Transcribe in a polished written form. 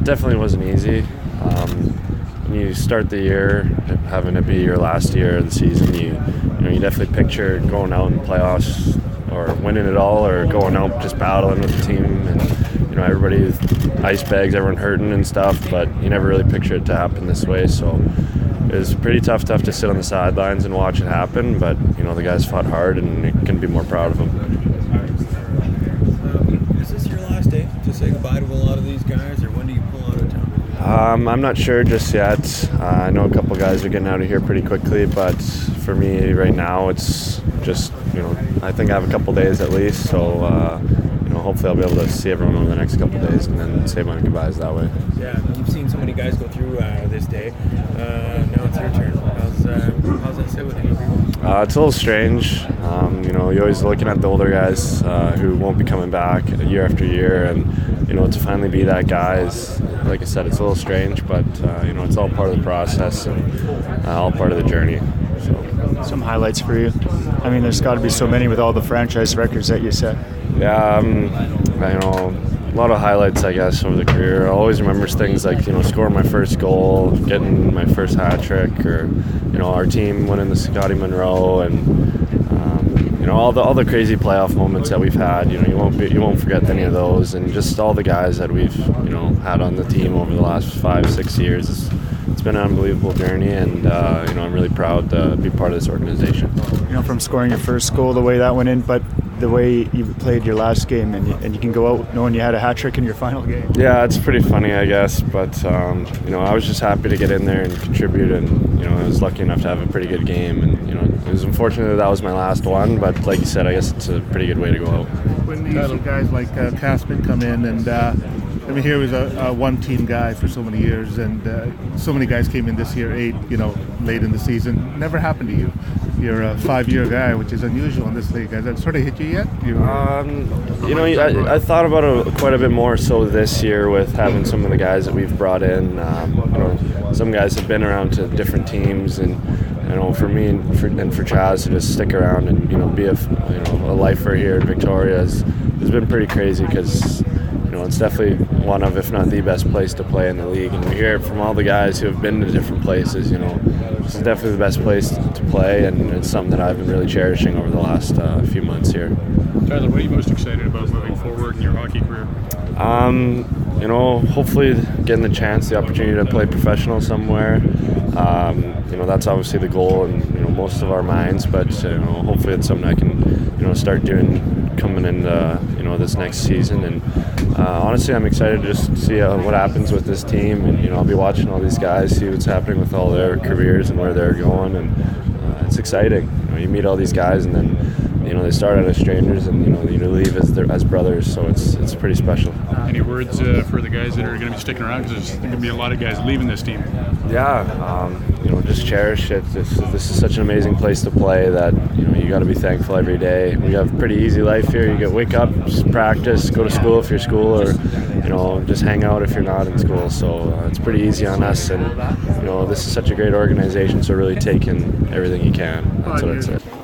definitely wasn't easy. When you start the year, having it be your last year of the season, you definitely picture going out in the playoffs or winning it all, or going out just battling with the team, and everybody ice bags, everyone hurting and stuff. But you never really picture it to happen this way. So it was pretty tough to sit on the sidelines and watch it happen. But the guys fought hard, and you couldn't be more proud of them. Is this your last day to say goodbye to a lot of these guys, or when do you pull out of town? I'm not sure just yet. I know a couple guys are getting out of here pretty quickly, but for me right now, it's just I think I have a couple days at least. So hopefully I'll be able to see everyone over the next couple of days and then say my goodbyes that way. Yeah, you've seen so many guys go through this day. Now it's your turn. How's that sit with you? It's a little strange. You're always looking at the older guys who won't be coming back year after year, and to finally be that guy is, like I said, it's a little strange, but it's all part of the process and all part of the journey. So. Some highlights for you. I mean, there's got to be so many with all the franchise records that you set. Yeah, a lot of highlights, I guess, over the career. I always remember things like, scoring my first goal, getting my first hat trick, or, our team winning the Scotty Monroe, and, all the crazy playoff moments that we've had. You won't forget any of those, and just all the guys that we've, had on the team over the last 5-6 years. It's been an unbelievable journey, and I'm really proud to be part of this organization. From scoring your first goal, the way that went in, but the way you played your last game, and you can go out knowing you had a hat trick in your final game. Yeah, it's pretty funny, I guess, but I was just happy to get in there and contribute, and I was lucky enough to have a pretty good game, and it was unfortunate that was my last one, but like you said, I guess it's a pretty good way to go out. When you see guys like Kaspin come in, and he was a one-team guy for so many years, and so many guys came in this year, 8, late in the season. Never happened to you. You're a 5-year guy, which is unusual in this league. Has that sort of hit you yet? I thought about it quite a bit more so this year with having some of the guys that we've brought in. Some guys have been around to different teams, and for me and for Chaz to just stick around and be a lifer here in Victoria has been pretty crazy, because it's definitely one of, if not the best place to play in the league. And we hear it from all the guys who have been to different places, this is definitely the best place to play, and it's something that I've been really cherishing over the last few months here. Tyler, what are you most excited about moving forward in your hockey career? Hopefully getting the opportunity to play professional somewhere. That's obviously the goal in most of our minds, but hopefully it's something I can start doing coming into this next season. And honestly, I'm excited to just see what happens with this team, and I'll be watching all these guys, see what's happening with all their careers and where they're going, and it's exciting. You meet all these guys, and then they start out as strangers, and you leave as brothers, so it's pretty special. Any words for the guys that are going to be sticking around, because there's going to be a lot of guys leaving this team? Yeah, just cherish it. This is such an amazing place to play that you got to be thankful every day. We have a pretty easy life here. You wake up, just practice, go to school if you're school, or just hang out if you're not in school. So it's pretty easy on us, and this is such a great organization. So really take in everything you can. That's what I'd say.